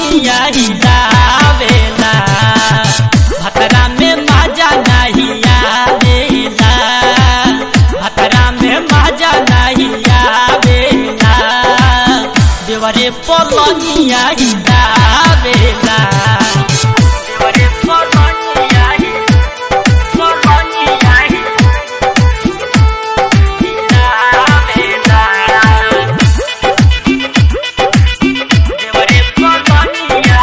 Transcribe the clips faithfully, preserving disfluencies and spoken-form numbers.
पलंगिया हिलावेला भतरा में मजा नहीं आवेला भतरा में मजा नहीं आवेला देवरे पलंगिया हिलावेला देवरे पलंगिया पलंगिया हिलावेला देवरे पलंगिया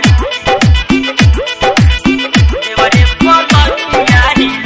देवरे पलंगिया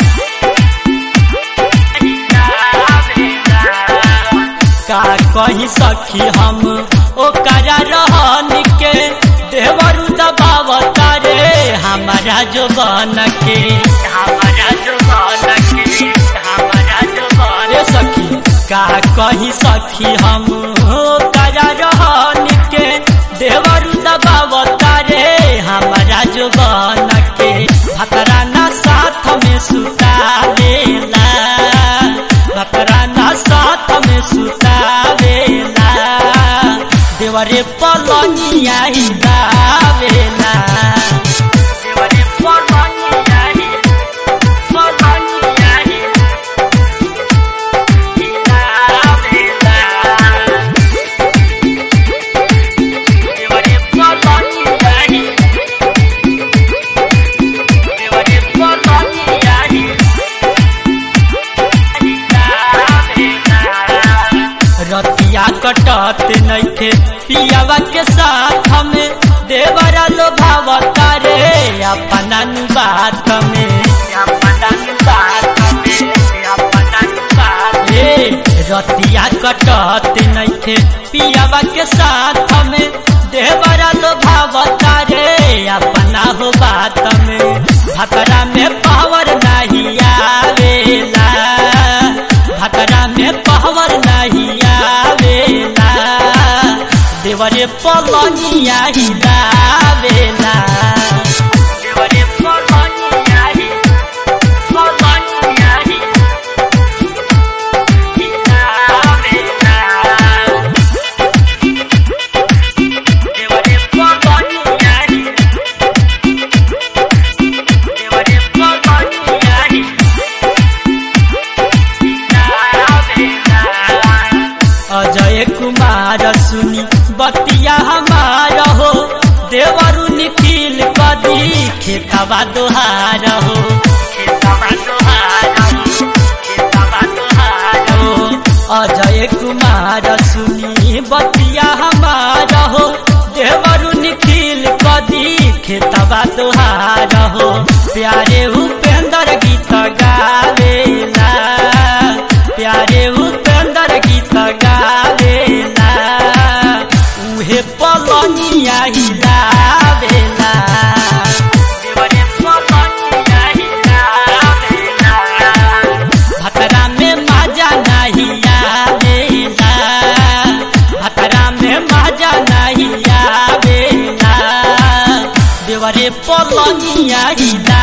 का कही सखी हम ओकरा रहन के देवरु दबावता रे हमारा जो बन के हमारा जो बन के हमारा जो बन सखी का कही सखी हम ओकरा रहन के देवरु दबावता रे हमारा जो बन के भतरा ना साथ में सुतावेला भतरा ना साथ में सुतावेला देवरे पलंगिया हिलावेला देवरे पलंगिया पलंगिया हिलावेला देवरे पलंगिया देवरे पलंगिया रतिया कटत नइखे पियावा के साथ में देवरा लोभावता रे अपना नु बात में अपना नु बात में अपना नु बात रे रतिया कटत नइखे पियावा के साथ में देवरा लोभावता रे अपना हो बात में भतरा में पावर नहीं आवेला भतरा में पावर नहीं आवेला देवरे पलंगिया हिलावेला देवरे पलंगिया पलंगिया हिलावेला देवरे पलंगिया देवरे पलंगिया अजय कुमार सुनी बतिया हमारा हो देवरु निखिल कदी खेतवा दोहार हो खेतवा दोहार हो खेतवा दोहार हो अजय कुमार सुनी बतिया हमारा हो देवरु निखिल कदी खेतवा दोहार हो प्यारे उपेंद्र गीत गावेला प्यारे उपेंद्र गीत गावेला उहे पलंगिया हिलावेला देवरे पलंगिया हिलावेला भतरा में मजा नहीं आवेला भतरा में मजा नहीं आवेला देवरे पलंगिया हिला